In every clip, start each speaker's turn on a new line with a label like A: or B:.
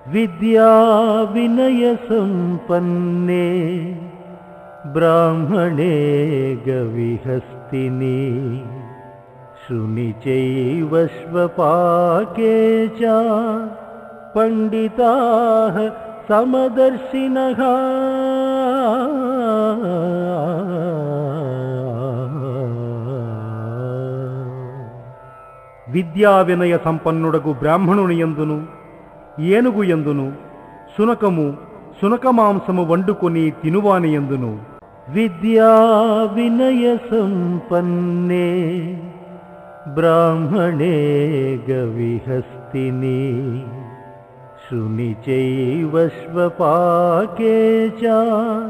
A: విద్యా వినయ సంపన్నే బ్రాహ్మణే గవిహస్తిని శునిచైవ శ్వపాకే చ పండితాః సమదర్శినః విద్యా వినయ సంపన్నుడగు బ్రాహ్మణుని యందును ఏనుగు యందును సునకము సునకమాంసము వండుకొని తినువాని యందును విద్యా వినయ సంపన్నే బ్రాహ్మణే గవిహస్తిని శునిచైవ శ్వపాకే చ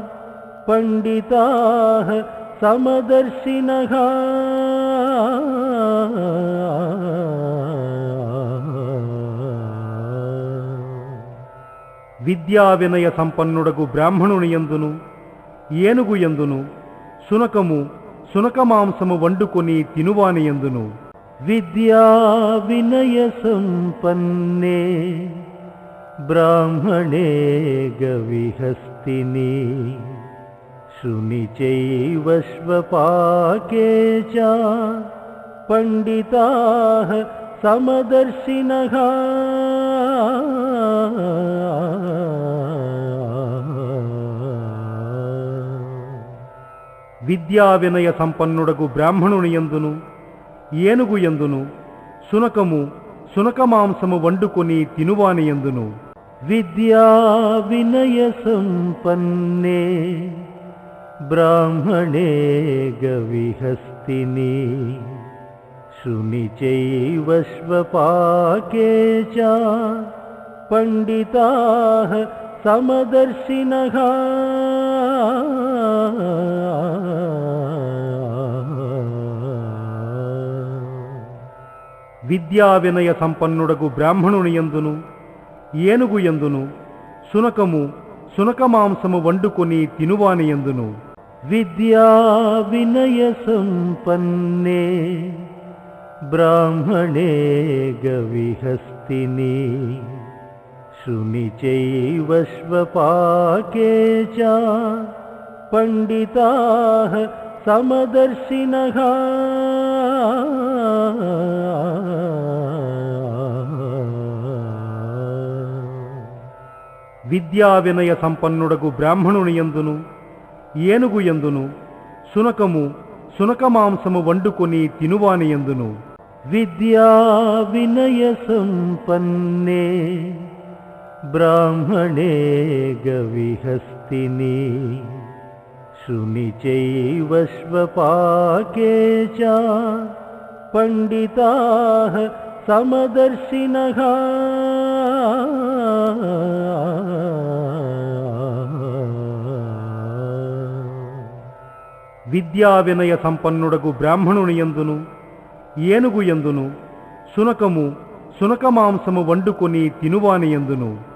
A: పండితాః సమదర్శినః విద్యా వినయ సంపన్నుడగు బ్రాహ్మణుని యందును ఏనుగు యందును సునకము సునకమాంసము వండుకొని తినువాని యందును విద్యా వినయ సంపన్నే బ్రాహ్మణే గవిహస్తిని శునిచైవ శ్వపాకే చ పండితాః సమదర్శినః విద్యా వినయ సంపన్నుడగు బ్రాహ్మణుని యందును ఏనుగు యందును సునకము సునకమాంసము వండుకొని తినువాని యందును విద్యా వినయ సంపన్నే బ్రాహ్మణే గవిహస్తిని శునిచైవ శ్వపాకే చ పండితాః సమదర్శినః విద్యా వినయ సంపన్నుడగు బ్రాహ్మణుని యందును ఏనుగు యందును సునకము సునకమాంసము వండుకొని తినువాని యందును విద్యా వినయ సంపన్నే బ్రాహ్మణే గవిహస్తిని శునిచైవ శ్వపాకే చ పండితాః సమదర్శినః విద్యా వినయ సంపన్నుడగు బ్రాహ్మణుని యందును ఏనుగు యందును సునకము సునకమాంసము వండుకొని తినువాని యందును విద్యా వినయ సంపన్నే బ్రాహ్మణే గవిహస్తిని శునిచైవ శ్వపాకే చ పండితాః సమదర్శినః విద్యా వినయ సంపన్నుడగు బ్రాహ్మణుని యందును ఏనుగు యందును సునకము సునకమాంసము వండుకొని తినువాని యందును